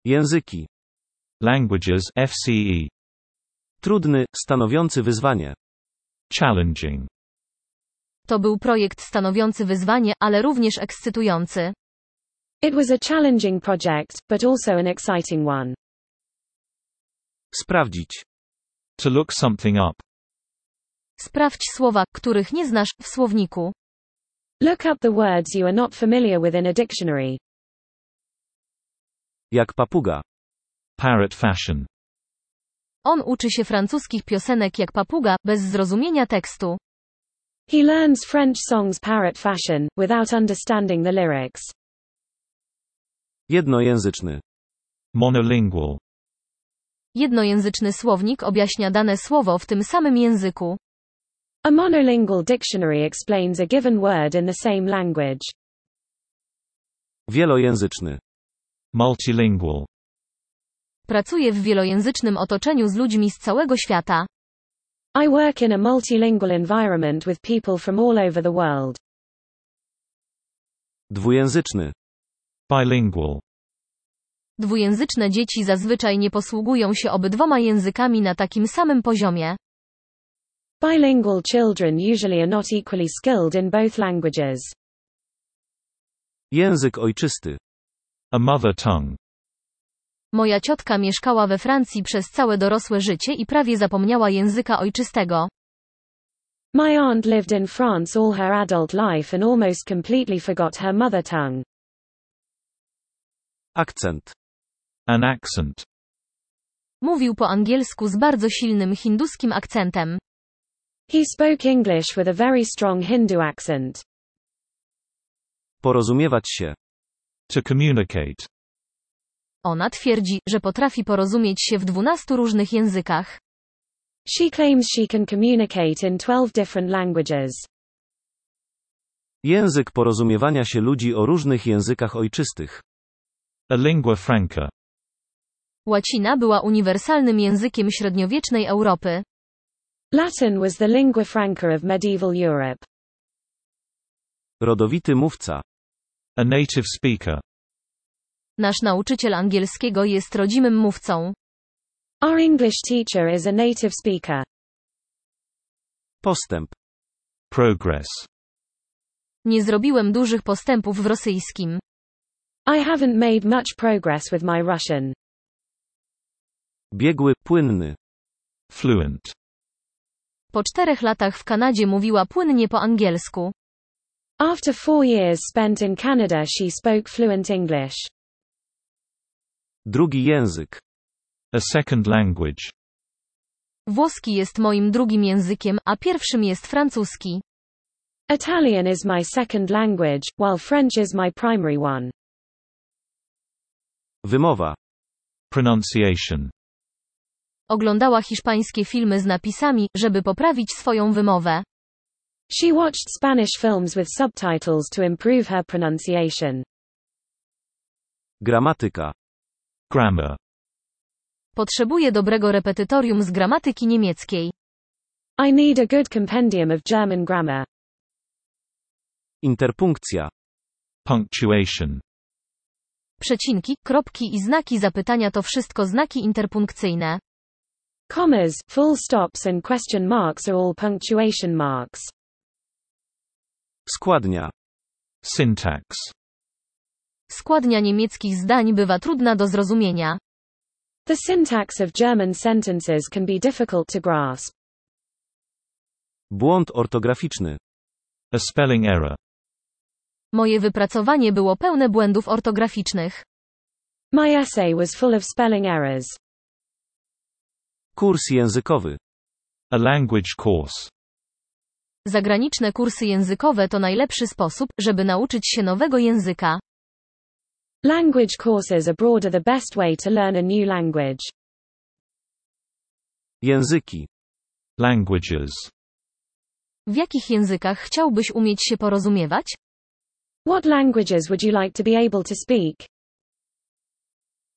Języki. Languages FCE. Trudny, stanowiący wyzwanie. Challenging. To był projekt stanowiący wyzwanie, ale również ekscytujący. It was a challenging project, but also an exciting one. Sprawdzić. To look something up. Sprawdź słowa, których nie znasz, w słowniku. Look up the words you are not familiar with in a dictionary. Jak papuga. Parrot fashion. On uczy się francuskich piosenek jak papuga, bez zrozumienia tekstu. He learns French songs parrot fashion, without understanding the lyrics. Jednojęzyczny. Monolingual. Jednojęzyczny słownik objaśnia dane słowo w tym samym języku. A monolingual dictionary explains a given word in the same language. Wielojęzyczny. Multilingual. Pracuję w wielojęzycznym otoczeniu z ludźmi z całego świata. I work in a multilingual environment with people from all over the world. Dwujęzyczny. Bilingual. Dwujęzyczne dzieci zazwyczaj nie posługują się obydwoma językami na takim samym poziomie. Bilingual children usually are not equally skilled in both languages. Język ojczysty. A mother tongue. Moja ciotka mieszkała we Francji przez całe dorosłe życie i prawie zapomniała języka ojczystego. My aunt lived in France all her adult life and almost completely forgot her mother tongue. Akcent. An accent. Mówił po angielsku z bardzo silnym hinduskim akcentem. He spoke English with a very strong Hindu accent. Porozumiewać się. To communicate. Ona twierdzi, że potrafi porozumieć się w 12 różnych językach. She claims she can communicate in 12 different languages. Język porozumiewania się ludzi o różnych językach ojczystych. A lingua franca. Łacina była uniwersalnym językiem średniowiecznej Europy. Latin was the lingua franca of medieval Europe. Rodowity mówca. A native speaker. Nasz nauczyciel angielskiego jest rodzimym mówcą. Our English teacher is a native speaker. Postęp. Progress. Nie zrobiłem dużych postępów w rosyjskim. I haven't made much progress with my Russian. Biegły, płynny. Fluent. Po 4 latach w Kanadzie mówiła płynnie po angielsku. After 4 years spent in Canada, she spoke fluent English. Drugi język. A second language. Włoski jest moim drugim językiem, a pierwszym jest francuski. Italian is my second language, while French is my primary one. Wymowa. Pronunciation. Oglądała hiszpańskie filmy z napisami, żeby poprawić swoją wymowę. She watched Spanish films with subtitles to improve her pronunciation. Gramatyka. Grammar. Potrzebuję dobrego repetytorium z gramatyki niemieckiej. I need a good compendium of German grammar. Interpunkcja. Punctuation. Przecinki, kropki i znaki zapytania to wszystko znaki interpunkcyjne. Commas, full stops and question marks are all punctuation marks. Składnia. Syntax. Składnia niemieckich zdań bywa trudna do zrozumienia. The syntax of German sentences can be difficult to grasp. Błąd ortograficzny. A spelling error. Moje wypracowanie było pełne błędów ortograficznych. My essay was full of spelling errors. Kurs językowy. A language course. Zagraniczne kursy językowe to najlepszy sposób, żeby nauczyć się nowego języka. Language courses abroad are the best way to learn a new language. Języki. Languages. W jakich językach chciałbyś umieć się porozumiewać? What languages would you like to be able to speak?